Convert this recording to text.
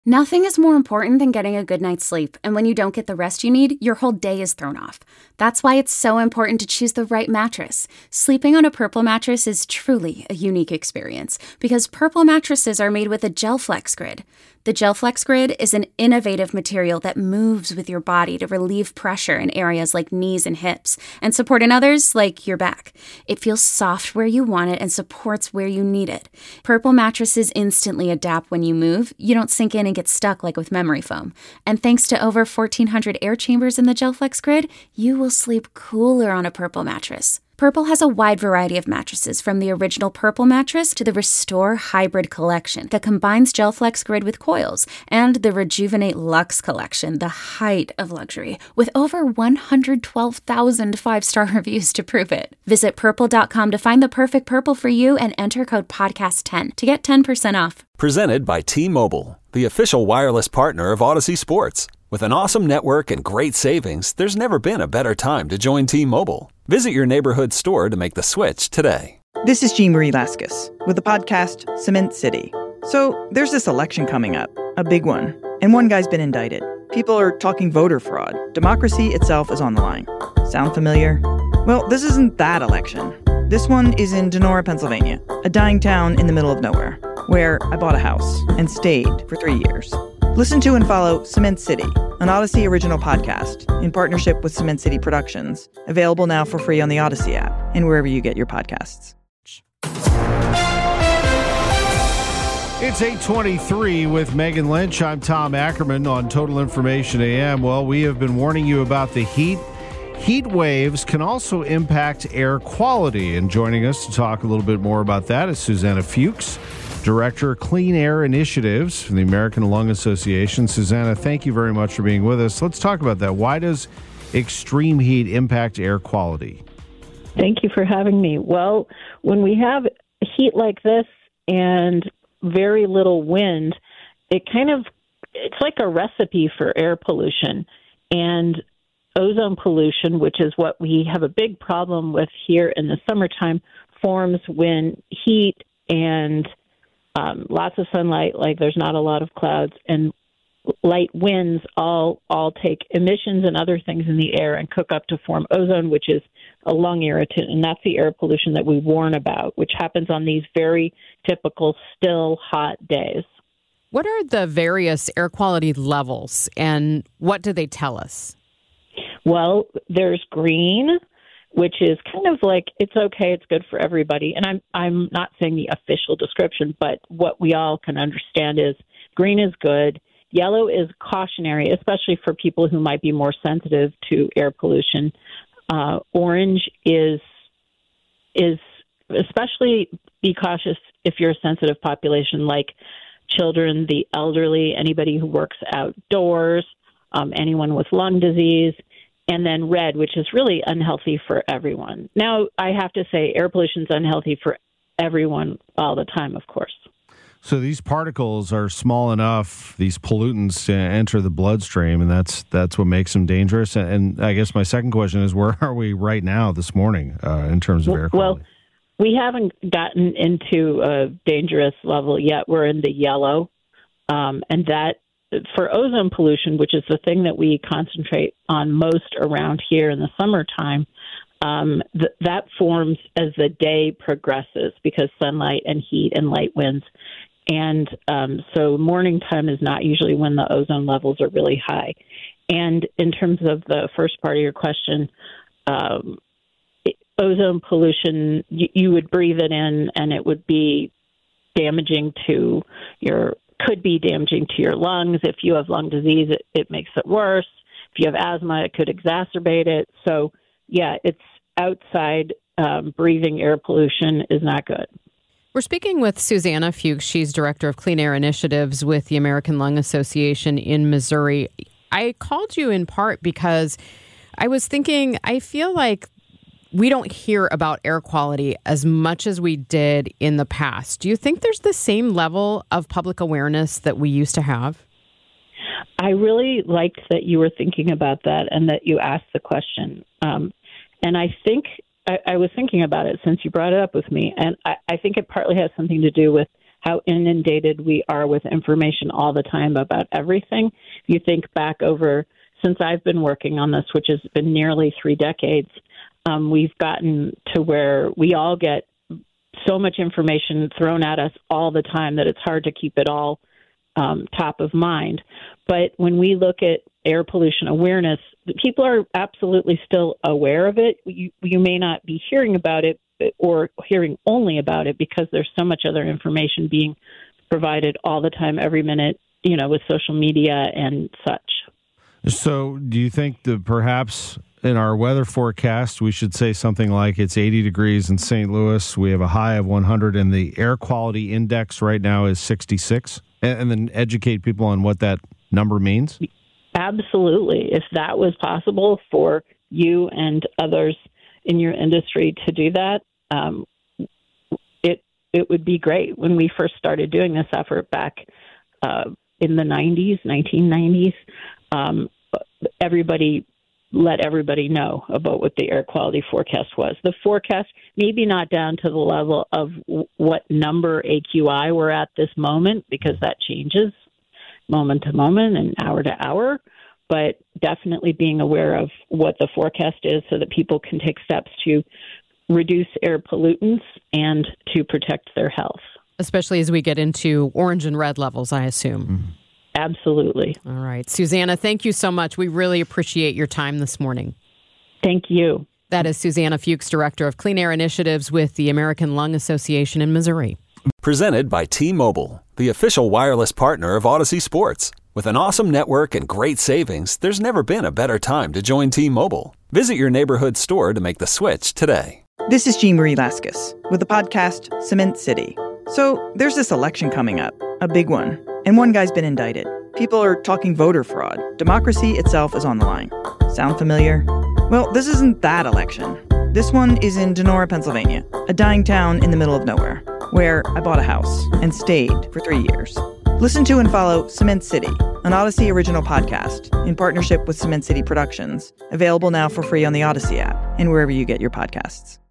Nothing is more important than getting a good night's sleep, and when you don't get the rest you need, your whole day is thrown off. That's why it's so important to choose the right mattress. Sleeping on a Purple mattress is truly a unique experience, because Purple mattresses are made with a GelFlex Grid. The GelFlex Grid is an innovative material that moves with your body to relieve pressure in areas like knees and hips, and support in others like your back. It feels soft where you want it and supports where you need it. Purple mattresses instantly adapt when you move. You don't sink in and get stuck like with memory foam. And thanks to over 1,400 air chambers in the GelFlex Grid, you will sleep cooler on a Purple mattress. Purple has a wide variety of mattresses, from the original Purple mattress to the Restore Hybrid collection that combines GelFlex Grid with coils, and the Rejuvenate Luxe collection, the height of luxury, with over 112,000 five-star reviews to prove it. Visit purple.com to find the perfect Purple for you and enter code podcast10 to get 10% off. Presented by T-Mobile, the official wireless partner of Odyssey Sports. With an awesome network and great savings, there's never been a better time to join T-Mobile. Visit your neighborhood store to make the switch today. This is Jean Marie Laskus with the podcast Cement City. So there's this election coming up, a big one, and one guy's been indicted. People are talking voter fraud. Democracy itself is on the line. Sound familiar? Well, this isn't that election. This one is in Donora, Pennsylvania, a dying town in the middle of nowhere, where I bought a house and stayed for 3 years. Listen to and follow Cement City, an Odyssey original podcast in partnership with Cement City Productions, available now for free on the Odyssey app and wherever you get your podcasts. It's 8:23 with Megan Lynch. I'm Tom Ackerman on Total Information AM. Well, we have been warning you about the heat. Heat waves can also impact air quality. And joining us to talk a little bit more about that is Susanna Fuchs, Director of Clean Air Initiatives from the American Lung Association. Susanna, thank you very much for being with us. Let's talk about that. Why does extreme heat impact air quality? Thank you for having me. Well, when we have heat like this and very little wind, it's like a recipe for air pollution. And ozone pollution, which is what we have a big problem with here in the summertime, forms when heat and lots of sunlight, like there's not a lot of clouds, and light winds all take emissions and other things in the air and cook up to form ozone, which is a lung irritant. And that's the air pollution that we warn about, which happens on these very typical still hot days. What are the various air quality levels and what do they tell us? Well, there's green, which is kind of like, it's okay, it's good for everybody. And I'm not saying the official description, but what we all can understand is green is good. Yellow is cautionary, especially for people who might be more sensitive to air pollution. Orange is especially, be cautious if you're a sensitive population, like children, the elderly, anybody who works outdoors, anyone with lung disease. And then red, which is really unhealthy for everyone. Now, I have to say air pollution is unhealthy for everyone all the time, of course. So these particles are small enough, these pollutants, to enter the bloodstream, and that's what makes them dangerous. And I guess my second question is, where are we right now this morning in terms of air quality? Well, we haven't gotten into a dangerous level yet. We're in the yellow, and that for ozone pollution, which is the thing that we concentrate on most around here in the summertime, that forms as the day progresses because sunlight and heat and light winds. And so morning time is not usually when the ozone levels are really high. And in terms of the first part of your question, ozone pollution, you would breathe it in and it would be damaging to could be damaging to your lungs. If you have lung disease, it makes it worse. If you have asthma, it could exacerbate it. So, yeah, it's outside breathing air pollution is not good. We're speaking with Susanna Fuchs. She's Director of Clean Air Initiatives with the American Lung Association in Missouri. I called you in part because I was thinking, I feel like we don't hear about air quality as much as we did in the past. Do you think there's the same level of public awareness that we used to have? I really liked that you were thinking about that and that you asked the question. And I think I was thinking about it since you brought it up with me. And I think it partly has something to do with how inundated we are with information all the time about everything. If you think back over since I've been working on this, which has been nearly 3 decades, we've gotten to where we all get so much information thrown at us all the time that it's hard to keep it all top of mind. But when we look at air pollution awareness, people are absolutely still aware of it. You may not be hearing about it or hearing only about it because there's so much other information being provided all the time, every minute, with social media and such. So do you think that perhaps in our weather forecast, we should say something like it's 80 degrees in St. Louis, we have a high of 100, and the air quality index right now is 66? And then educate people on what that number means? Absolutely. If that was possible for you and others in your industry to do that, it would be great. When we first started doing this effort back in the 1990s, everybody let everybody know about what the air quality forecast was. The forecast, maybe not down to the level of what number AQI we're at this moment, because that changes moment to moment and hour to hour, but definitely being aware of what the forecast is so that people can take steps to reduce air pollutants and to protect their health. Especially as we get into orange and red levels, I assume. Mm-hmm. Absolutely. All right. Susanna, thank you so much. We really appreciate your time this morning. Thank you. That is Susanna Fuchs, Director of Clean Air Initiatives with the American Lung Association in Missouri. Presented by T-Mobile, the official wireless partner of Odyssey Sports. With an awesome network and great savings, there's never been a better time to join T-Mobile. Visit your neighborhood store to make the switch today. This is Jean Marie Laskus with the podcast Cement City. So there's this election coming up, a big one, and one guy's been indicted. People are talking voter fraud. Democracy itself is on the line. Sound familiar? Well, this isn't that election. This one is in Donora, Pennsylvania, a dying town in the middle of nowhere, where I bought a house and stayed for 3 years. Listen to and follow Cement City, an Odyssey original podcast in partnership with Cement City Productions, available now for free on the Odyssey app and wherever you get your podcasts.